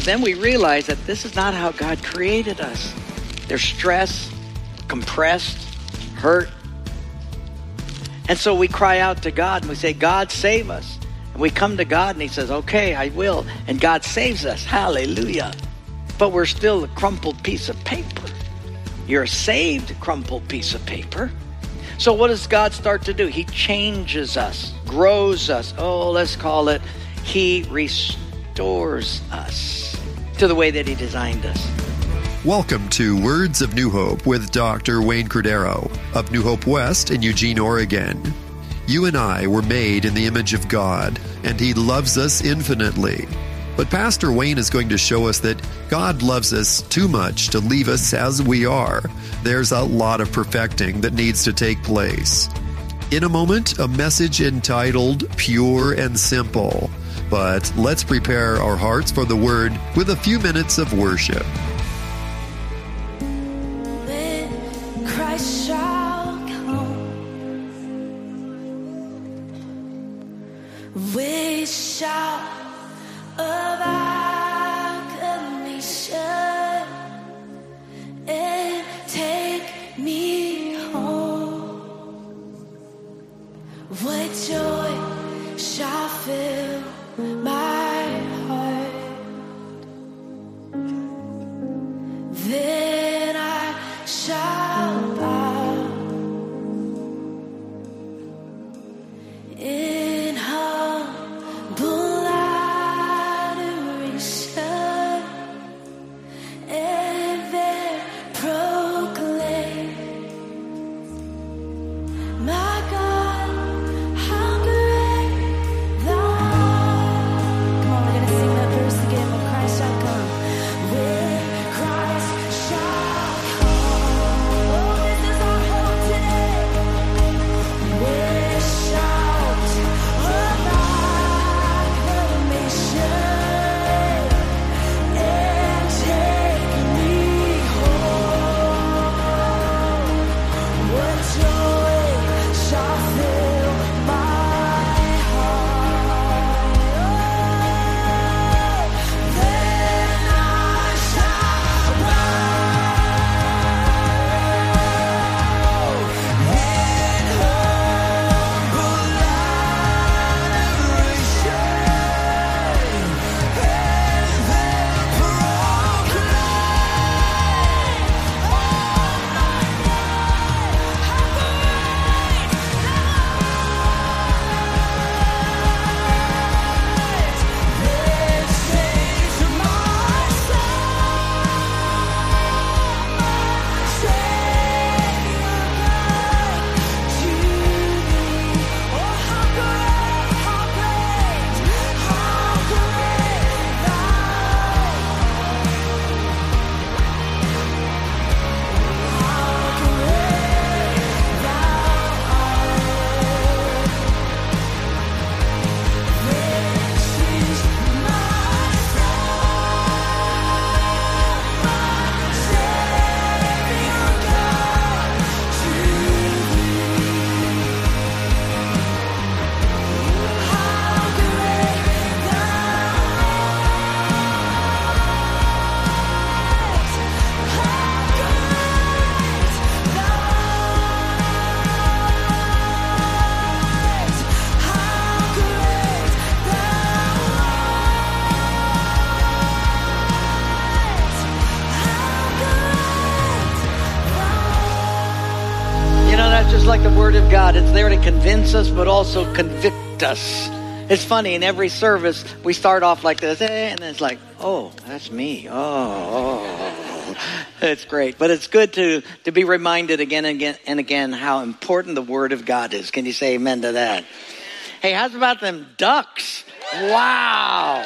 then we realize that this is not how God created us. There's stress, compressed, hurt. And so we cry out to God and we say, God, save us. And we come to God and he says, okay, I will. And God saves us. Hallelujah. But we're still a crumpled piece of paper. You're a saved crumpled piece of paper. So what does God start to do? He changes us, grows us. Oh, let's call it, he restores us to the way that he designed us. Welcome to Words of New Hope with Dr. Wayne Cordero of New Hope West in Eugene, Oregon. You and I were made in the image of God, and he loves us infinitely. But Pastor Wayne is going to show us that God loves us too much to leave us as we are. There's a lot of perfecting that needs to take place. In a moment, a message entitled Pure and Simple. But let's prepare our hearts for the Word with a few minutes of worship. We shout of acclamation and take me home. What joy shall fill my heart? Then I shall bow in humble adoration, and there proclaim, my God, how great thou art. Come on, we're gonna sing that verse again. When Christ shall come, when Christ shall come. Oh, this is our hope today. We shout of acclamation and take me home. What joy shall fill my heart? Then I shall bow in humble adoration, and then proclaim, oh my God, how great thou art. This is my song, my Savior God, to thee. Oh, how great, how great, how great thou art. How great thou art. This is my song, my Savior God, to thee. How great thou art. How great thou art. How great You know, that's just like the Word of God. It's there to convince us, but also convict us. It's funny, in every service, we start off like this, and then it's like, oh, that's me. Oh. It's great. But it's good to be reminded again and again how important the Word of God is. Can you say amen to that? Hey, how's about them Ducks? Wow.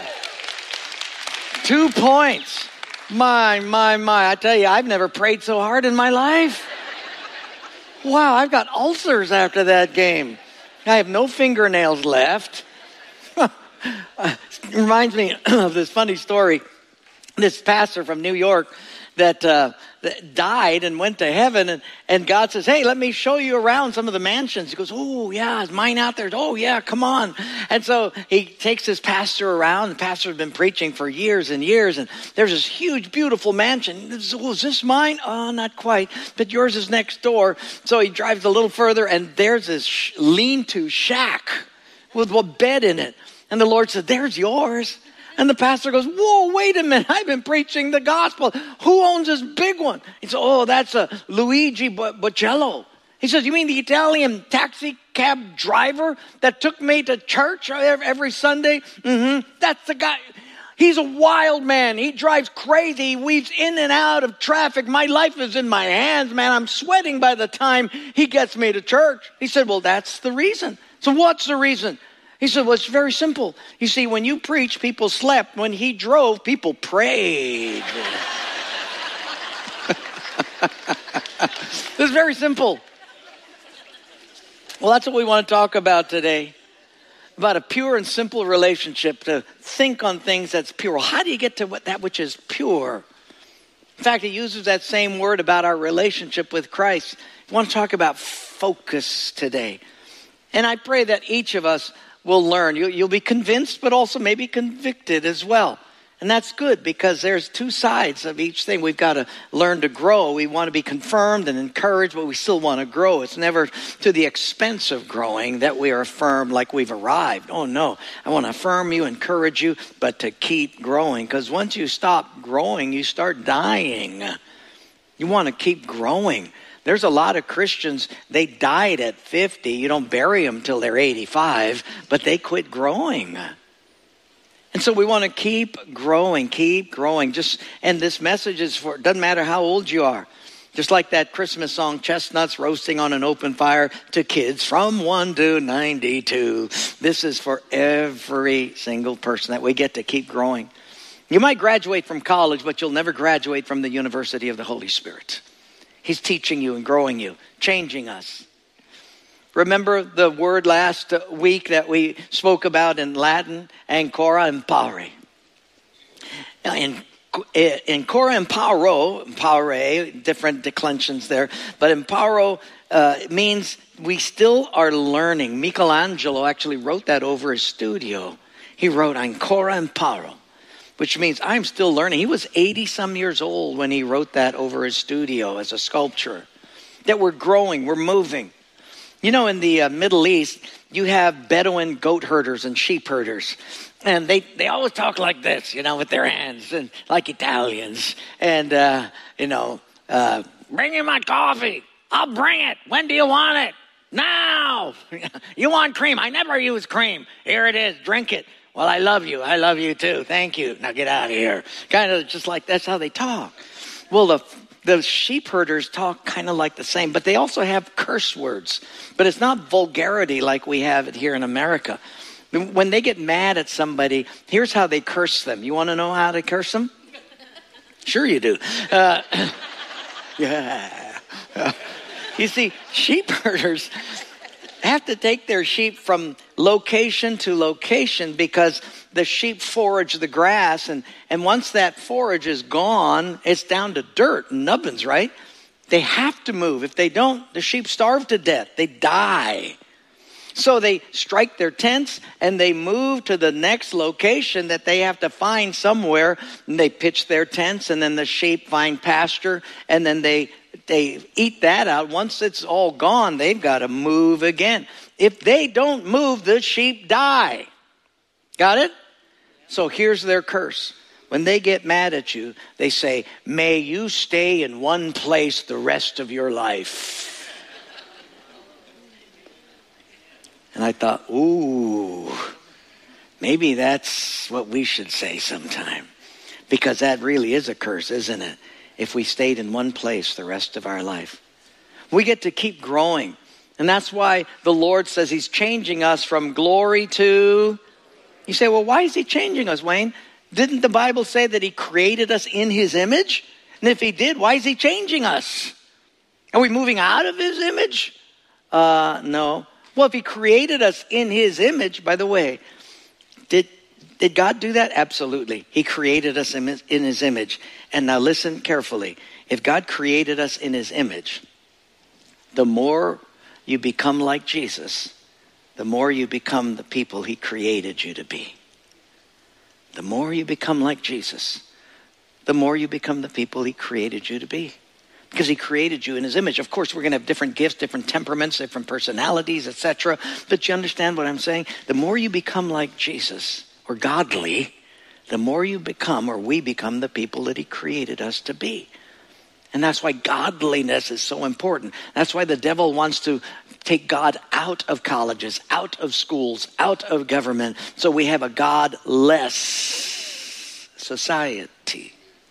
2 points. My. I tell you, I've never prayed so hard in my life. Wow, I've got ulcers after that game. I have no fingernails left. It reminds me of this funny story. This pastor from New York that died and went to heaven. And God says, hey, let me show you around some of the mansions. He goes, oh, yeah, is mine out there? Oh, yeah, come on. And so he takes his pastor around. The pastor's been preaching for years and years. And there's this huge, beautiful mansion. Oh, is this mine? Oh, not quite. But yours is next door. So he drives a little further, and there's this lean-to shack with a bed in it. And the Lord said, there's yours. And the pastor goes, whoa, wait a minute. I've been preaching the gospel. Who owns this big one? He said, oh, that's a Luigi Bocello. He says, you mean the Italian taxi cab driver that took me to church every Sunday? Mm-hmm. That's the guy. He's a wild man. He drives crazy. He weaves in and out of traffic. My life is in my hands, man. I'm sweating by the time he gets me to church. He said, well, that's the reason. So what's the reason? He said, well, it's very simple. You see, when you preach, people slept. When he drove, people prayed. It's very simple. Well, that's what we want to talk about today. About a pure and simple relationship, to think on things that's pure. How do you get to that which is pure? In fact, he uses that same word about our relationship with Christ. I want to talk about focus today. And I pray that each of us will learn. You'll be convinced, but also maybe convicted as well. And that's good, because there's two sides of each thing. We've got to learn to grow. We want to be confirmed and encouraged, but we still want to grow. It's never to the expense of growing that we are affirmed like we've arrived. Oh, no. I want to affirm you, encourage you, but to keep growing. Because once you stop growing, you start dying. You want to keep growing. There's a lot of Christians, they died at 50. You don't bury them till they're 85, but they quit growing. And so we want to keep growing. And this message is for, doesn't matter how old you are. Just like that Christmas song, Chestnuts Roasting on an Open Fire, to kids from 1 to 92. This is for every single person, that we get to keep growing. You might graduate from college, but you'll never graduate from the University of the Holy Spirit. He's teaching you and growing you, changing us. Remember the word last week that we spoke about in Latin? Ancora impare. In cora impare, different declensions there. But imparo means we still are learning. Michelangelo actually wrote that over his studio. He wrote ancora imparo, which means I'm still learning. He was 80-some years old when he wrote that over his studio as a sculpture. That we're growing, we're moving. You know, in the Middle East, you have Bedouin goat herders and sheep herders. And they always talk like this, you know, with their hands, and like Italians. And, bring me my coffee. I'll bring it. When do you want it? Now. You want cream? I never use cream. Here it is. Drink it. Well, I love you. I love you too. Thank you. Now get out of here. Kind of just like that's how they talk. Well, the sheep herders talk kind of like the same, but they also have curse words. But it's not vulgarity like we have it here in America. When they get mad at somebody, here's how they curse them. You want to know how to curse them? Sure you do. Yeah. You see, sheep herders have to take their sheep from location to location because the sheep forage the grass. And once that forage is gone, it's down to dirt and nubbins, right? They have to move. If they don't, the sheep starve to death. They die. So they strike their tents and they move to the next location that they have to find somewhere. And they pitch their tents, and then the sheep find pasture, and then they eat that out. Once it's all gone, they've got to move again. If they don't move, the sheep die. Got it? So here's their curse. When they get mad at you, they say, may you stay in one place the rest of your life. And I thought, ooh, maybe that's what we should say sometime. Because that really is a curse, isn't it? If we stayed in one place the rest of our life. We get to keep growing. And that's why the Lord says he's changing us from glory to... You say, well, why is he changing us, Wayne? Didn't the Bible say that he created us in his image? And if he did, why is he changing us? Are we moving out of his image? No. Well, if he created us in his image, by the way, Did God do that? Absolutely. He created us in his image. And now listen carefully. If God created us in his image, the more you become like Jesus, the more you become the people he created you to be. The more you become like Jesus, the more you become the people he created you to be. Because he created you in his image. Of course, we're going to have different gifts, different temperaments, different personalities, etc. But you understand what I'm saying? The more you become like Jesus, or godly, the more you become, or we become, the people that he created us to be. And that's why godliness is so important. That's why the devil wants to take God out of colleges, out of schools, out of government. So we have a godless society.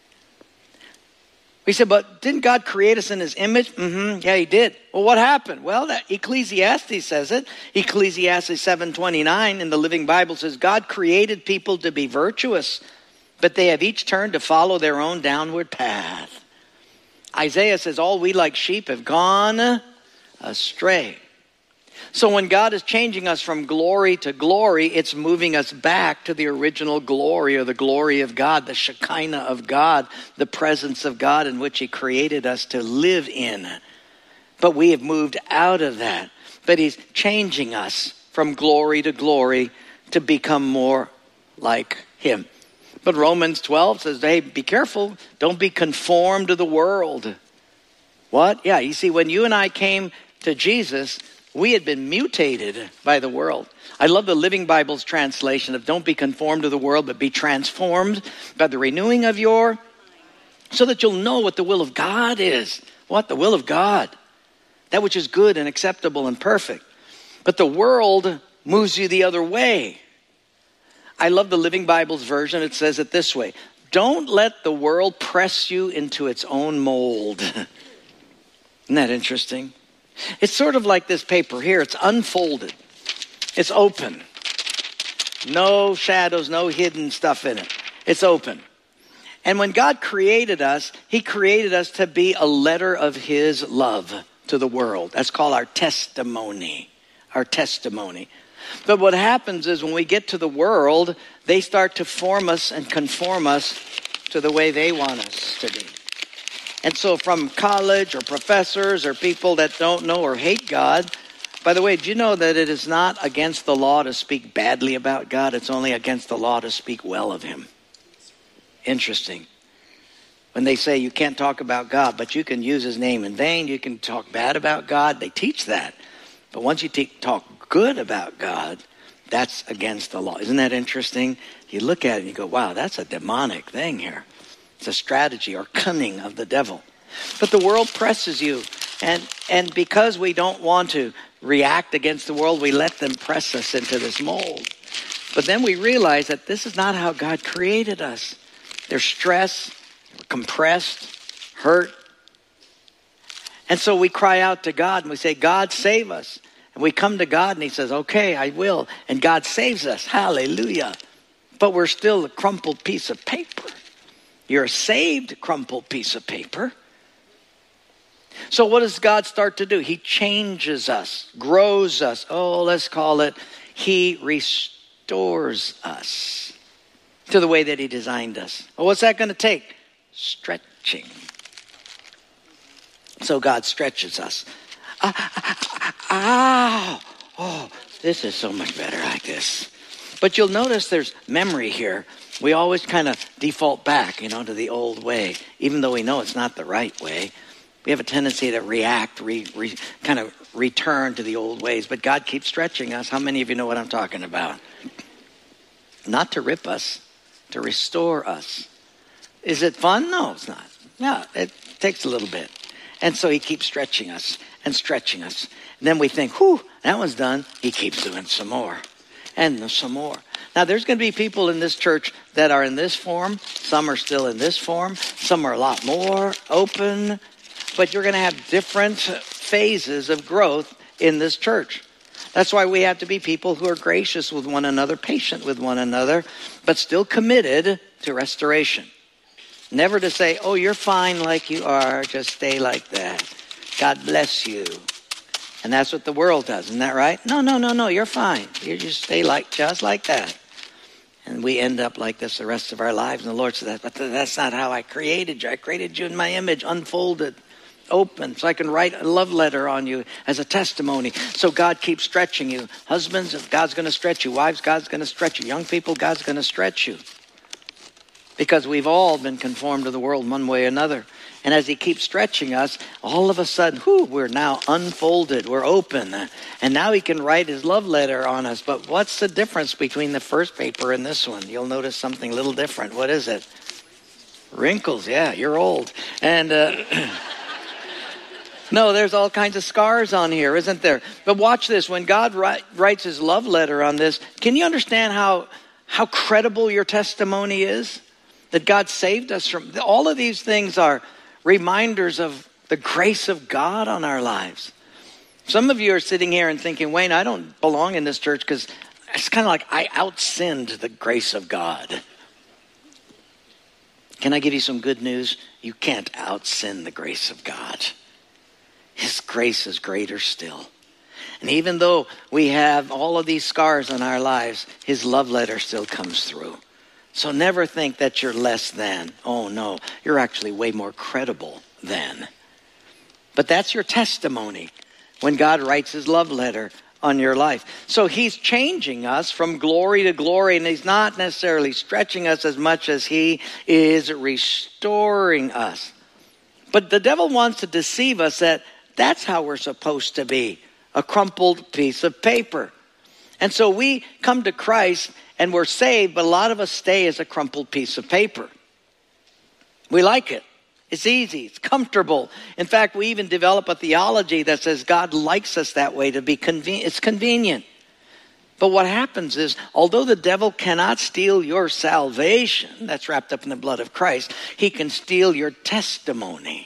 We said, but didn't God create us in his image? Yeah, he did. Well, what happened? Well, Ecclesiastes says it. Ecclesiastes 7:29 in the Living Bible says, God created people to be virtuous, but they have each turned to follow their own downward path. Isaiah says, all we like sheep have gone astray. So when God is changing us from glory to glory, it's moving us back to the original glory, or the glory of God, the Shekinah of God, the presence of God in which he created us to live in. But we have moved out of that. But he's changing us from glory to glory to become more like him. But Romans 12 says, hey, be careful. Don't be conformed to the world. What? Yeah, you see, when you and I came to Jesus, we had been mutated by the world. I love the Living Bible's translation of don't be conformed to the world, but be transformed by the renewing of your, so that you'll know what the will of God is. What? The will of God. That which is good and acceptable and perfect. But the world moves you the other way. I love the Living Bible's version. It says it this way. Don't let the world press you into its own mold. Isn't that interesting? It's sort of like this paper here. It's unfolded. It's open. No shadows, no hidden stuff in it. It's open. And when God created us, he created us to be a letter of his love to the world. That's called our testimony. Our testimony. But what happens is when we get to the world, they start to form us and conform us to the way they want us to be. And so from college or professors or people that don't know or hate God, by the way, do you know that it is not against the law to speak badly about God? It's only against the law to speak well of him. Interesting. When they say you can't talk about God, but you can use his name in vain, you can talk bad about God, they teach that. But once you talk good about God, that's against the law. Isn't that interesting? You look at it and you go, wow, that's a demonic thing here. It's a strategy or cunning of the devil. But the world presses you. And because we don't want to react against the world, we let them press us into this mold. But then we realize that this is not how God created us. There's stress, compressed, hurt. And so we cry out to God and we say, God, save us. And we come to God and he says, okay, I will. And God saves us. Hallelujah. But we're still a crumpled piece of paper. You're a saved crumpled piece of paper. So what does God start to do? He changes us, grows us. Oh, let's call it, he restores us to the way that he designed us. Well, what's that going to take? Stretching. So God stretches us. Oh, this is so much better like this. But you'll notice there's memory here. We always kind of default back, to the old way, even though we know it's not the right way. We have a tendency to react, kind of return to the old ways. But God keeps stretching us. How many of you know what I'm talking about? Not to rip us, to restore us. Is it fun? No, it's not. Yeah, it takes a little bit. And so he keeps stretching us and stretching us. And then we think, whew, that one's done. He keeps doing some more and some more. Now, there's going to be people in this church that are in this form. Some are still in this form. Some are a lot more open. But you're going to have different phases of growth in this church. That's why we have to be people who are gracious with one another, patient with one another, but still committed to restoration. Never to say, oh, you're fine like you are. Just stay like that. God bless you. And that's what the world does. Isn't that right? No. You're fine. You just stay just like that. And we end up like this the rest of our lives. And the Lord said, but that's not how I created you. I created you in my image, unfolded, open, so I can write a love letter on you as a testimony. So God keeps stretching you. Husbands, God's going to stretch you. Wives, God's going to stretch you. Young people, God's going to stretch you. Because we've all been conformed to the world one way or another. And as he keeps stretching us, all of a sudden, we're now unfolded. We're open. And now he can write his love letter on us. But what's the difference between the first paper and this one? You'll notice something a little different. What is it? Wrinkles. Yeah, you're old. And no, there's all kinds of scars on here, isn't there? But watch this. When God writes his love letter on this, can you understand how credible your testimony is? That God saved us from. All of these things are reminders of the grace of God on our lives. Some of you are sitting here and thinking, Wayne, I don't belong in this church because it's kind of like I out-sinned the grace of God. Can I give you some good news? You can't out-sin the grace of God. His grace is greater still. And even though we have all of these scars on our lives, his love letter still comes through. So never think that you're less than. Oh no, you're actually way more credible than. But that's your testimony when God writes his love letter on your life. So he's changing us from glory to glory, and he's not necessarily stretching us as much as he is restoring us. But the devil wants to deceive us that that's how we're supposed to be, a crumpled piece of paper. And so we come to Christ and we're saved, but a lot of us stay as a crumpled piece of paper. We like it. It's easy. It's comfortable. In fact, we even develop a theology that says God likes us that way to be convenient. It's convenient. But what happens is, although the devil cannot steal your salvation, that's wrapped up in the blood of Christ, he can steal your testimony.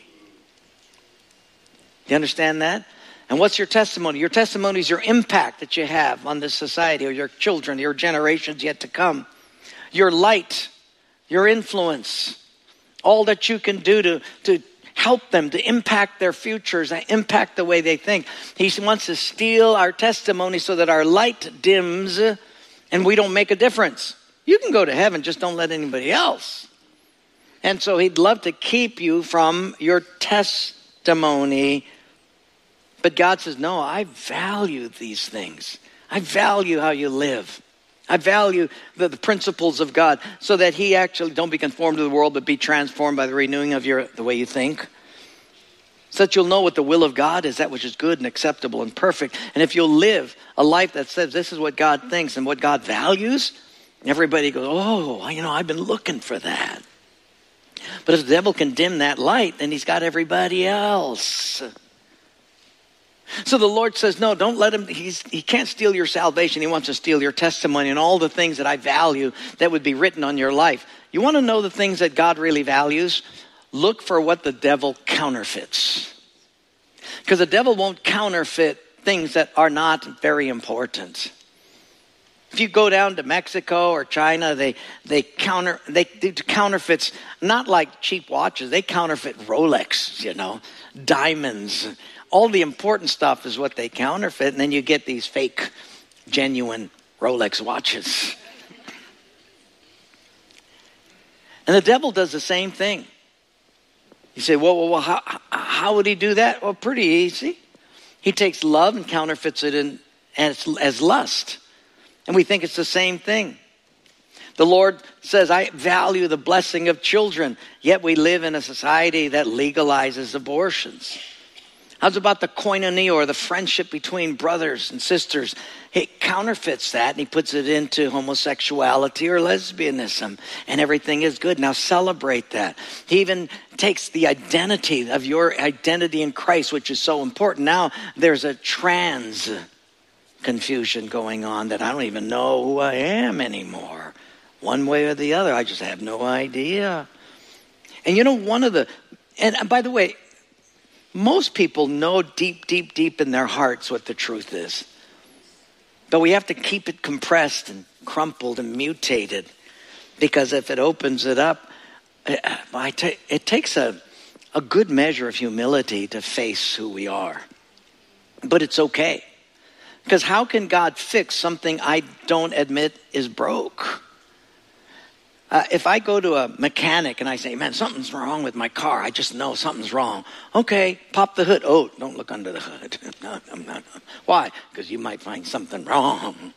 You understand that? And what's your testimony? Your testimony is your impact that you have on this society or your children, your generations yet to come. Your light, your influence, all that you can do to help them, to impact their futures, and impact the way they think. He wants to steal our testimony so that our light dims and we don't make a difference. You can go to heaven, just don't let anybody else. And so he'd love to keep you from your testimony. But God says, no, I value these things. I value how you live. I value the principles of God so that he actually, don't be conformed to the world, but be transformed by the renewing of the way you think. So that you'll know what the will of God is, that which is good and acceptable and perfect. And if you'll live a life that says this is what God thinks and what God values, everybody goes, oh, I've been looking for that. But if the devil can dim that light, then he's got everybody else. So the Lord says, no, don't let him. He can't steal your salvation. He wants to steal your testimony and all the things that I value that would be written on your life. You want to know the things that God really values? Look for what the devil counterfeits. Because the devil won't counterfeit things that are not very important. If you go down to Mexico or China, they do counterfeits, not like cheap watches. They counterfeit Rolex, diamonds. All the important stuff is what they counterfeit, and then you get these fake, genuine Rolex watches. And the devil does the same thing. You say, well, how would he do that? Well, pretty easy. He takes love and counterfeits it as lust. And we think it's the same thing. The Lord says, I value the blessing of children, yet we live in a society that legalizes abortions. How's about the koinonia, or the friendship between brothers and sisters? He counterfeits that and he puts it into homosexuality or lesbianism, and everything is good. Now celebrate that. He even takes the identity of your identity in Christ, which is so important. Now there's a trans confusion going on that I don't even know who I am anymore. One way or the other, I just have no idea. And and by the way, most people know deep, deep, deep in their hearts what the truth is. But we have to keep it compressed and crumpled and mutated. Because if it opens it up, it takes a good measure of humility to face who we are. But it's okay. Because how can God fix something I don't admit is broke? If I go to a mechanic and I say, man, something's wrong with my car. I just know something's wrong. Okay, pop the hood. Oh, don't look under the hood. No. Why? Because you might find something wrong.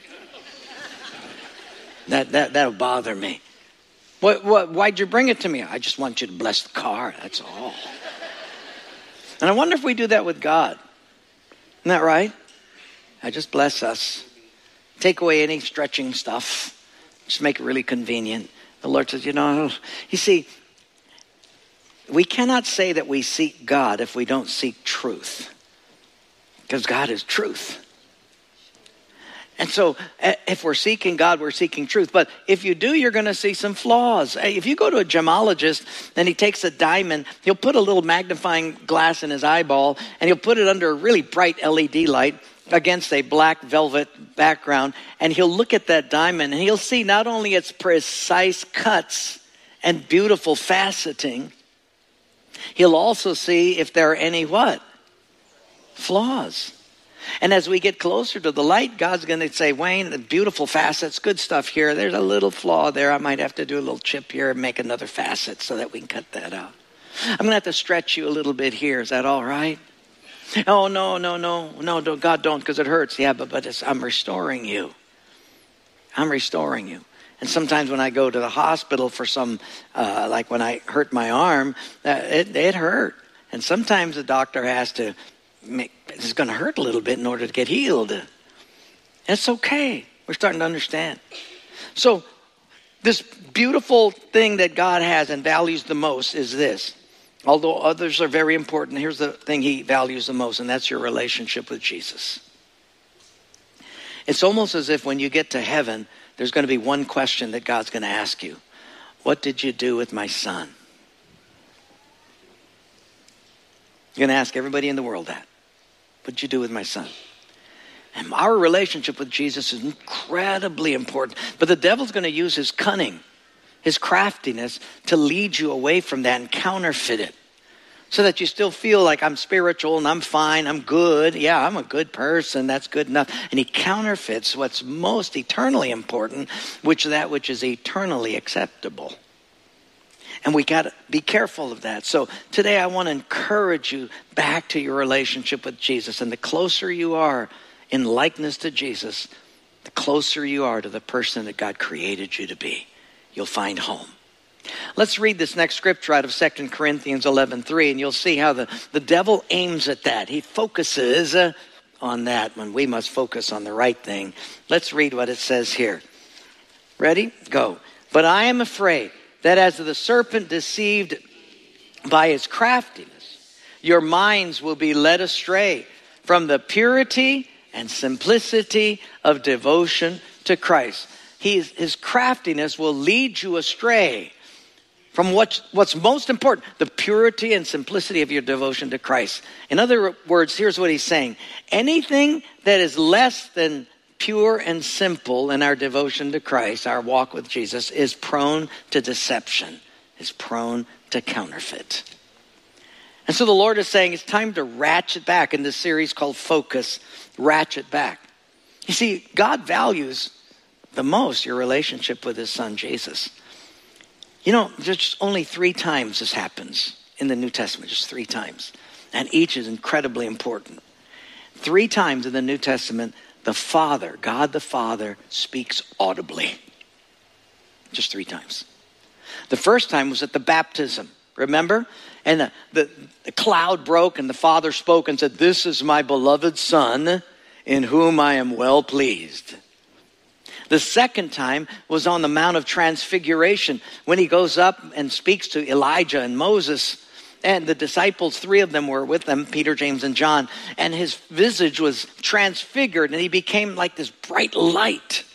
That'll bother me. Why'd you bring it to me? I just want you to bless the car. That's all. And I wonder if we do that with God. Isn't that right? I just bless us. Take away any stretching stuff. Just make it really convenient. The Lord says, you see, we cannot say that we seek God if we don't seek truth. Because God is truth. And so if we're seeking God, we're seeking truth. But if you do, you're going to see some flaws. If you go to a gemologist and he takes a diamond, he'll put a little magnifying glass in his eyeball and he'll put it under a really bright LED light against a black velvet background, and he'll look at that diamond and he'll see not only its precise cuts and beautiful faceting, he'll also see if there are any what? Flaws. And as we get closer to the light, God's going to say, Wayne, the beautiful facets, good stuff here. There's a little flaw there. I might have to do a little chip here and make another facet so that we can cut that out. I'm going to have to stretch you a little bit here. Is that all right? Oh, no, God, don't, because it hurts. Yeah, but I'm restoring you. I'm restoring you. And sometimes when I go to the hospital for some, like when I hurt my arm, it hurt. And sometimes the doctor has to it's going to hurt a little bit in order to get healed. It's okay. We're starting to understand. So this beautiful thing that God has and values the most is this. Although others are very important, here's the thing he values the most, and that's your relationship with Jesus. It's almost as if when you get to heaven, there's going to be one question that God's going to ask you. What did you do with my son? You're going to ask everybody in the world that. What did you do with my son? And our relationship with Jesus is incredibly important. But the devil's going to use his cunning, his craftiness to lead you away from that and counterfeit it. So that you still feel like I'm spiritual and I'm fine, I'm good. Yeah, I'm a good person, that's good enough. And he counterfeits what's most eternally important, which is eternally acceptable. And we got to be careful of that. So today I want to encourage you back to your relationship with Jesus. And the closer you are in likeness to Jesus, the closer you are to the person that God created you to be. You'll find home. Let's read this next scripture out of 2 Corinthians 11:3, and you'll see how the devil aims at that. He focuses on that when we must focus on the right thing. Let's read what it says here. Ready? Go. But I am afraid that as the serpent deceived by his craftiness, your minds will be led astray from the purity and simplicity of devotion to Christ. His craftiness will lead you astray from what's most important, the purity and simplicity of your devotion to Christ. In other words, here's what he's saying. Anything that is less than pure and simple in our devotion to Christ, our walk with Jesus, is prone to deception, is prone to counterfeit. And so the Lord is saying it's time to ratchet back in this series called Focus, ratchet back. You see, God values the most your relationship with his son, Jesus. Just only 3 times this happens in the New Testament, just 3 times. And each is incredibly important. 3 times in the New Testament, the Father, God the Father, speaks audibly. Just 3 times. The first time was at the baptism, remember? And the cloud broke and the Father spoke and said, "This is my beloved Son in whom I am well pleased." The second time was on the Mount of Transfiguration when he goes up and speaks to Elijah and Moses. And the disciples, 3 of them were with them, Peter, James, and John. And his visage was transfigured and he became like this bright light.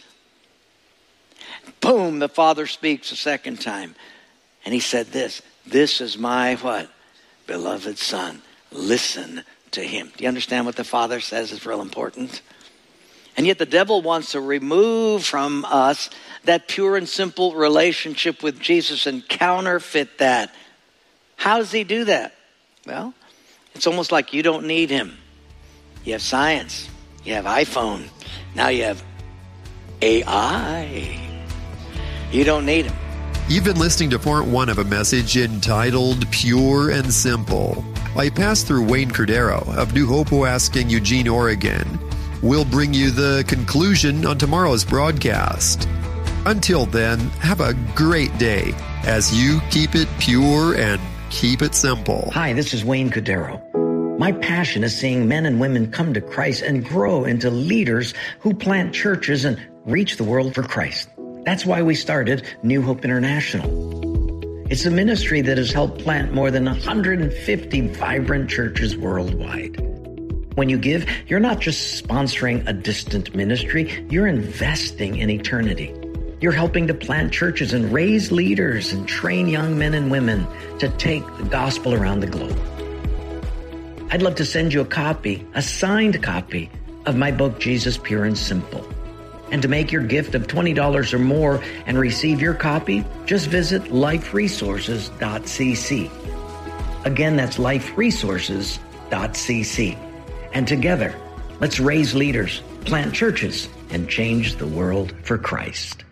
Boom, the Father speaks a second time. And he said this is my what? Beloved Son. Listen to him. Do you understand what the Father says is real important? And yet the devil wants to remove from us that pure and simple relationship with Jesus and counterfeit that. How does he do that? Well, it's almost like you don't need him. You have science. You have iPhone. Now you have AI. You don't need him. You've been listening to part 1 of a message entitled Pure and Simple. I passed through Wayne Cordero of New Hope West in Eugene, Oregon. We'll bring you the conclusion on tomorrow's broadcast. Until then, have a great day as you keep it pure and keep it simple. Hi, this is Wayne Cordero. My passion is seeing men and women come to Christ and grow into leaders who plant churches and reach the world for Christ. That's why we started New Hope International. It's a ministry that has helped plant more than 150 vibrant churches worldwide. When you give, you're not just sponsoring a distant ministry, you're investing in eternity. You're helping to plant churches and raise leaders and train young men and women to take the gospel around the globe. I'd love to send you a signed copy of my book, Jesus Pure and Simple. And to make your gift of $20 or more and receive your copy, just visit liferesources.cc. Again, that's liferesources.cc. And together, let's raise leaders, plant churches, and change the world for Christ.